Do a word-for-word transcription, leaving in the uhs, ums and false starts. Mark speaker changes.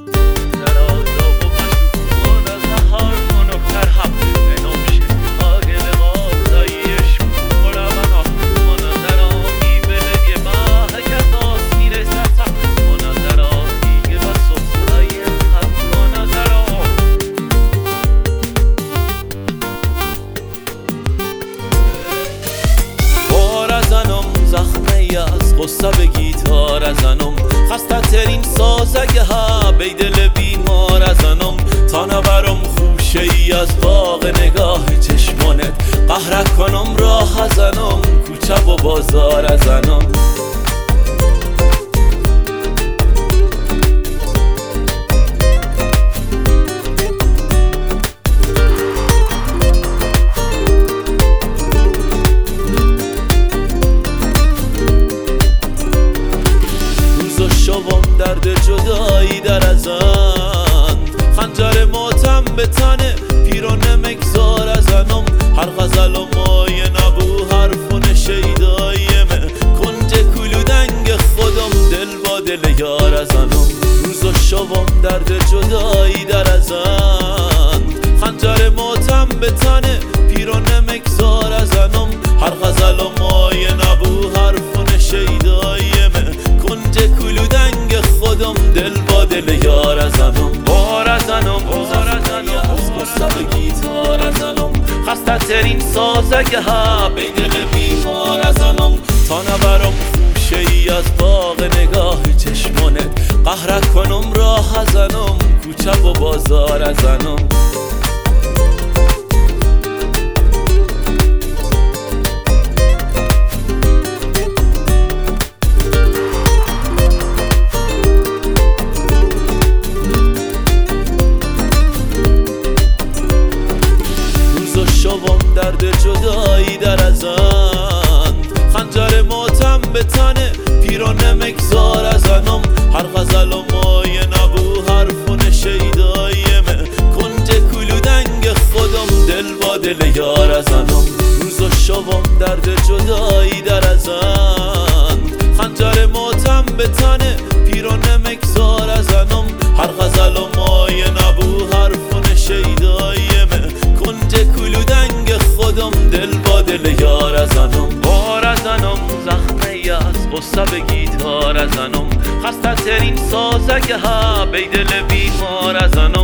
Speaker 1: قصه به گیتار ازنم خسته ترین سازگه ها بی دل بیمار ازنم تا نبرم خوشه ای از باغ نگاه چشمانت قهر کنم راه ازنم کوچه و بازار ازنم شوم درد جدایی در ازند خنجر ماتم به تنه پیرانه مگذار ازنم هر غزل و مایه نبو حرفون شیداییمه کنج کلودنگ خودم دل با دل یار ازنم روز و شوم درد جدایی در ازند خنجر ماتم به تنه پیرانه مگذار ازنم هر غزل و مایه نبو حرفون شیداییمه کنج کلودنگ خودم دل با دل یار ازنم بار ازنم بار ازنم از قصه به گیتار ازنم خسته ترین سازگه ها بی دل بیمار ازنم تا نبرم خوشه ای از باغ نگاه چشمانت قهر کنم راه ازنم کوچه و بازار ازنم شوم درد جدایی در ازند خنجر ماتم به تنه پیرانه مگذار ازنم هر غزل و مایه نبو حرفون شیداییمه کنج کلودنگ خودم دل با دل یار ازنم روز و شوم درد جدایی در ازند خنجر ماتم به تنه پیرانه مگذار ازنم هر غزل و مایه نبو حرفون شیداییمه کنج کلودنگ خودم دل با دل یار ازنم بار ازنم زخمه از قصه به گیتار ازنم خسته ترین سازگه ها بی دل بیمار ازنم